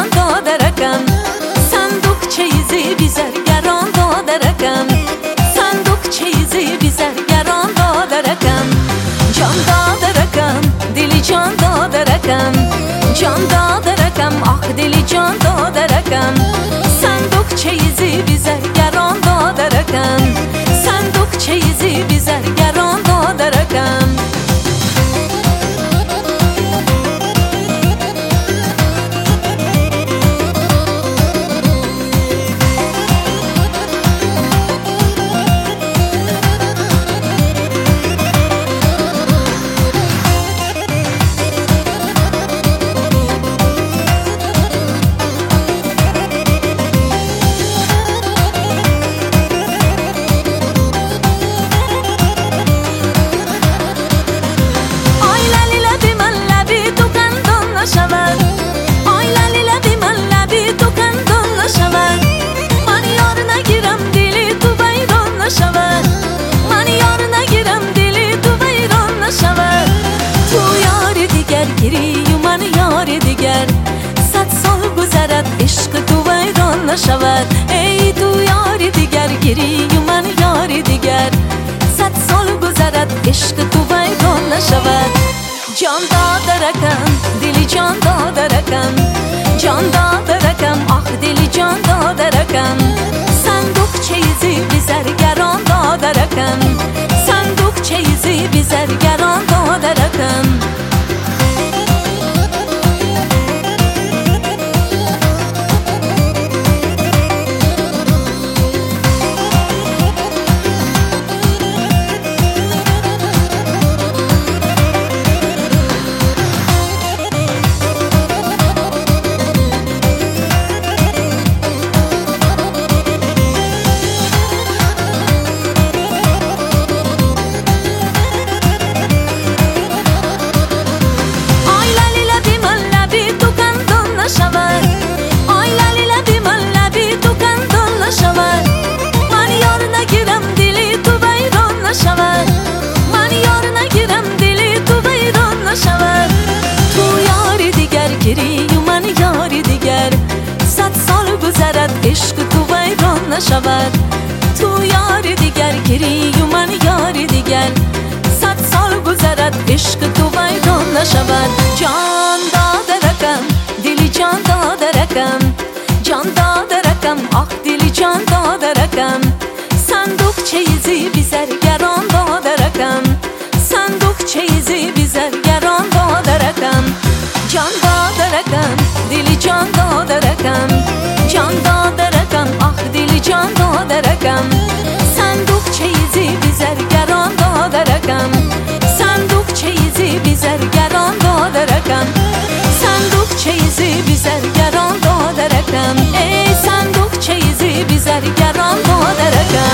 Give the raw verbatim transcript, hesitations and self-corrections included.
جان داده رقم صندوق چیزی بیزر گران داده رقم صندوق چیزی بیزر گران داده رقم جان داده رقم دلی جان داده رقم جان داده رقم آخ دلی جان داده رقم صندوق چیزی بیزر گران داده رقم صندوق چیزی بیزر گران داده رقم عشق تو ویران نشود ای تو یاری دیگر گیری و من یاری دیگر صد سال گذرد عشق تو ویران نشود جان داده رقم دلی جان داده رقم جان داده رقم آخ دلی جان داده رقم صندوق چیزی بیزر گران داده رقم صندوق چیزی بیزر گران داده رقم عشق تو ویران نشود تو یاری دیگر گیری و من یاری دیگر صد سال گذرد عشق تو ویران نشود جان داده رقم دلی جان داده رقم جان داده رقم آخ دلی جان داده رقم صندوق چیزی بیزر گران داده رقم صندوق چیزی بیزر گران داده رقم جان داده رقم دلی جان داده رقم جان داده رقم آخ دلی جان داده رقم صندوق چیزی بیزر گران داده رقم صندوق چیزی بیزر گران داده رقم صندوق چیزی بیزر گران داده رقم ای صندوق چیزی بیزر گران داده رقم